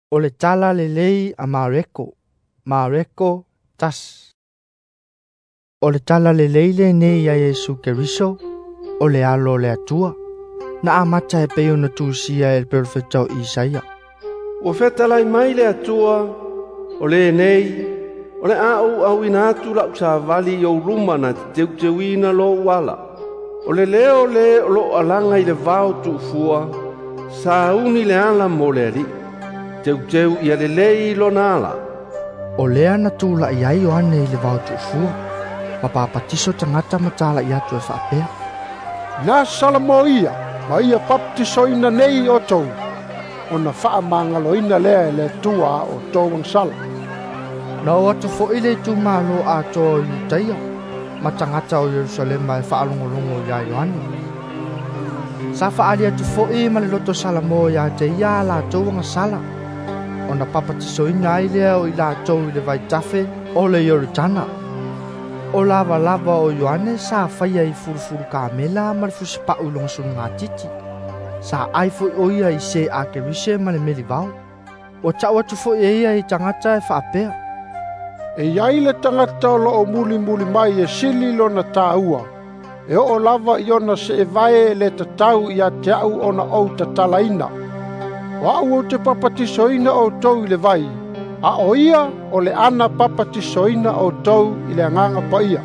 O le tala le lei a Mareko tas. O le tala le lei le ne ia Yesu Keriso, o le alo le atua. Na amata e peo na tusia el perfetau Isaia. O fetalai mai le atua, o le nei, o le au inatu la usavali o ruma na teuina lo wala. O le leo le o lo alanga i le vau tu fua, sa uni le ala mo le ri. Teu ia le lei lo nala. O lea na tula iai o ane i le vau tu fua, ma papatiso tangata matala i atu e whaapea. Na salamo ia, ma ia baptiso ina nei o tou. O na whaamangalo ina lea le tua o tou ang sala. Na o atu fo ile tu malo a toa i taia, ma tangata o Yerusalema e whaalongolongo ia Ioane. Sa whaali atu fo i ma le loto salamo ia te ia la tou ang sala. O na papatiso ina ai lea o i la tou i le vai tafe o le Yoritana. O lava o Ioane sa whaia i furufuru kamela ma le fusipa ulong sunu ngā titi. Sa ai fo o ia i se a kerise ma le meli vau. O tau atu fo ia i tangata e whaapea. E iai le tangata o lo o muli mai e sili lo na tāua. E o lava i ona se e vae le tatau i a te au ona au tatalaina. Wa au o te papatisoina o tou i le vai. A o ia o le ana papatisoina o tou i le anganga pa ia.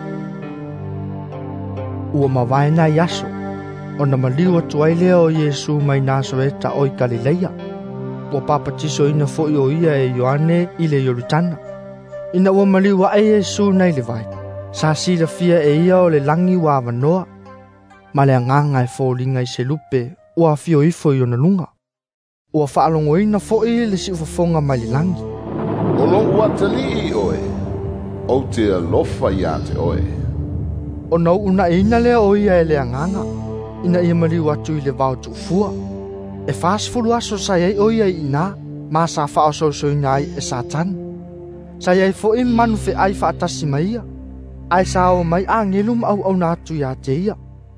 Ua mawaena i aso. O na maliwa tuai leo o Yesu mai Nasareta o i Galileia. Ua papatisoina fo i o ia e Ioane i le Yoritana. Ina ua maliwa e Yesu nei le vai. Sa sila fia e ia o le langi wa wanoa. Ma le anganga e fōlinga i se lupe ua fio ifo i ona lunga. Ua whaalongo ina fo i le si ufafonga mai le langi. O lo uatali oe, o te alofa ia te oe. O nau una ina lea o ia e le anganga, ina ia maliwa atu i le vau tu fua. E whaasfulu aso sa iai o ia i ina, ma sa whaaso so ina ai e satan. Sa iai fo i manu fe ai whaatasi mai ia, ai sa o mai a ngelum au na atu ia te ia.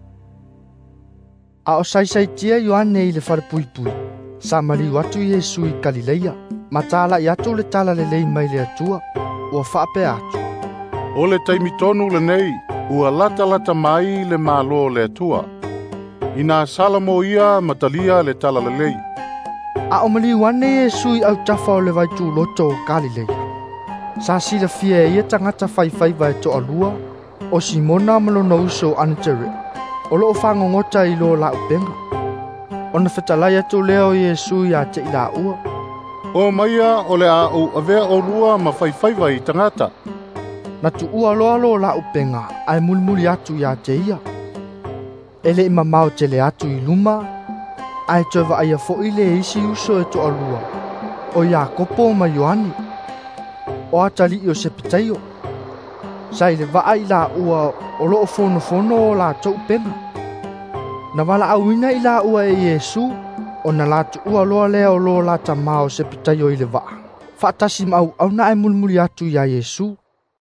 A o sai tia Ioane i le wharepui, sa maliwa atu i Yesu i Galileia. Matala i atu le tala le lei mai le atua, ua whaape atu. O le taimitonu le nei, ua lata mai le malo le atua. Ina salamo ia matalia le tala le lei. A o maliwane Yesu i au tafa o le vaitu loto o Galileia. Sa sila fia ia tangata whai vai to alua, o Simona malona uso Anatere. O lo whangongota i lo la upenga. O na whetalai atu leo Yesu i a te ila ua. O maia o le au avea o rua ma whai tangata. Na tu ua loalo la upenga ai mulimuli atu ia te ia. Ele ima mau te le atu i luma, ai toiva aia fo i le isi uso e to alua. O Iakopo ma Ioani. O atali i o Sepitaio. Sa i le vaa i la ua o loo fono o la tau penga. Na wala auina i la ua e Yesu. O na latu ua loa lea o loa lata mao Sepitaio i le waa. Whaatasi mau au na ai mulimuli atu ia Yesu.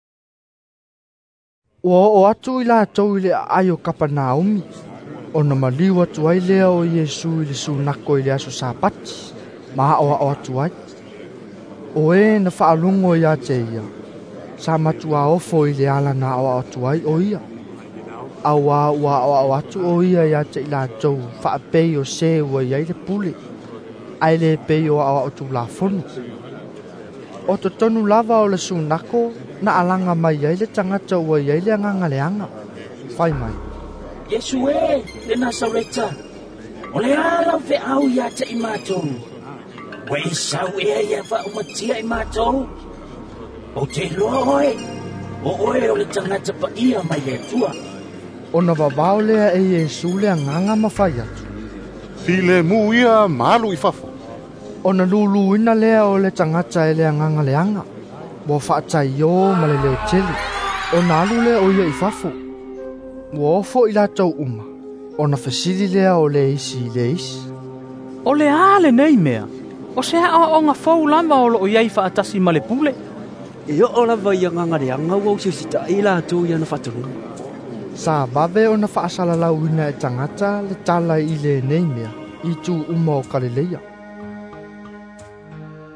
Ua o atu i la tau i le aio Kapanaumi. O na maliwa atu ai lea o Yesu i le sunako i le aso sapati. Maa o atu ai. O e na whaalungo ia te ia. Sa matua ofo i le ala na o atu ai o ia. Awa o atu o ia te ila tau whaapei o se ua iai le pule. Ai le pei o atu la fono. O to tonu lava o le sunako na alanga mai iai le tangata ua iai le anganga le anga. Whai mai. Yesu e, le Nasareta. O le ala ve au ia te imatou. Wei sau ia wa umatia imatou. O te loa oe. O oe o le tangata pa ia mai le tua. O na wawao lea e Yesu lea nganga mawhai atu. File mu ia malu i fafo. O na lulu ina lea o le tangata e lea nganga leanga. Wa whaatai o ma le leo tele. O na alu lea o ia i fafo. Wa ofo i la tau uma. O na fasili lea o le isi. O le ale nei mea. O se a o nga fau lama o lo o iai whaatasi ma le pule. E o lava ia nganga leanga wau se sita i la tau ia na whatarunga. Sa babe o na whaasala lauina e tangata le tala i le nei mea i tu uma o Galileia.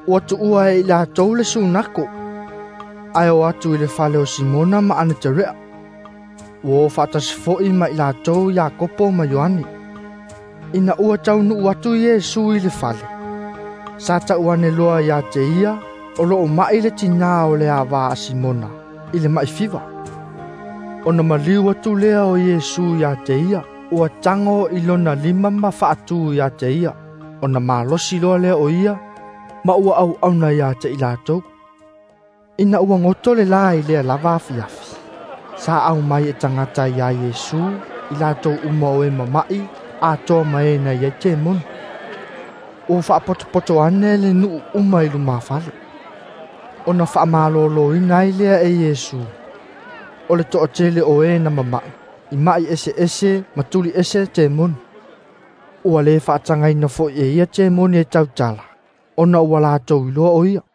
ua tuua e la tau le sunako. Ai o atu i le fale o Simona ma ana terea. Ua whaatasi fo'i ma i la tau Iakopo ma Ioani. Ina ua tau nu atu Iesu i le fale. Sa ta uane loa ia te ia, o loo mai le tina o le awa a Simona, i le mai fiwa. O na maliu atu lea o Iesu ia te ia, ua tango i lona lima ma whaatu ia te ia, o na malosi loa lea o ia, ma ua au auna ia te ilatou. Ina ua ngoto le la i lea lava afi. Sa au mai e tangata ia Iesu, i latou uma o e mamai, a toa mai na ia te monu. O whaapoto ane le nuu uma i luma whale. O na whaamalolo ina i lea e Iesu. O le toa tele o e na mamai. I mai ese matuli ese te monu. Ua le whaatanga ina fo e ia te monu e tau tala. O na ua lātou iloa o ia.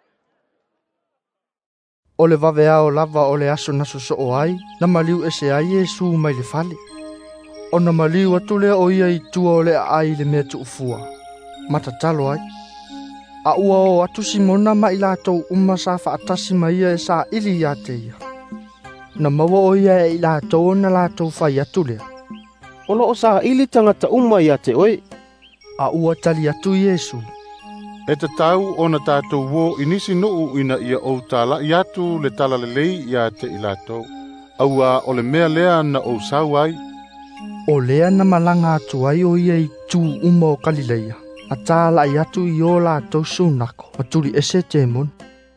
O le vavea o lava o le aso naso so o ai. Na maliu ese ai Iesu mai le whale. O na maliu atu lea o ia i tua o le ai le mea tuufua. Matatalo ai. A ua o atu Simona ma i lātou sa whaatasi ma ia e sa ili ia te ia. Na maua o ia e i lātou na lātou whai atu lea. O loo sa ili tangata ia te oe. A ua tali atu Iesu. E te tau o na tātou wo inisi nuu ina ia o tala i atu le tala le lei ia te i lātou. Aua o le mea lea na o sau ai. O lea na malanga atu ai o ia i tū o Kalileia. A tāla i atu i o lātou sunako, maturi ese te monu.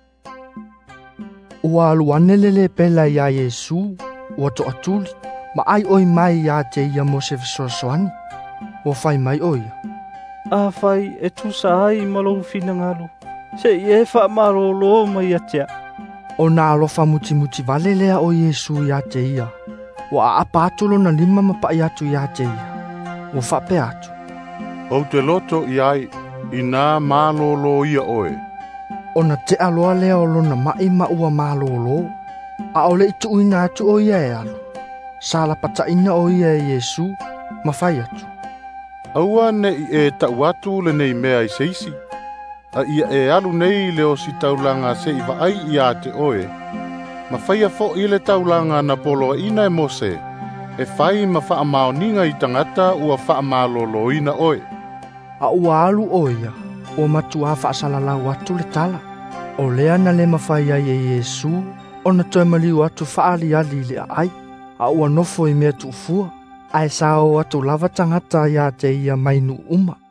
Ua aluane lele pela ia Iesu, ua to atuli, ma ai oi mai ia te ia mo se fesoasoani. Ua fai mai oia. A fai e tusa ai malou fina ngalo. Se i e wha marolo mai atea. O nā alofa muti vale lea o Iesu ia te ia. Ua apatulo na lima mapa i atu ia te ia. Ua whape atu. O te loto i ai, i nā mālolo ia oe. O na te aloa lea o lona mai ma ua mālolo. A ole i tu ina atu o ia e alu. Sala pata ina o ia e Iesu, ma whai atu. Aua ne i e tau atu le nei mea i seisi. A ia e alu nei le o si taulanga se i vaai i a te oe. Ma whaia fo i le taulanga na polo ina e mose. E whai ma wha maoninga i tangata ua wha mālolo ina oe. A ua alu oia, o matua whaasalalau atu le tala. O lea na le mawhai ai e Iesu, o na toi maliu atu whaali ali le ai. A ua nofo i mea tuufua, ai sao atu lava tangata ia te ia mainu uma.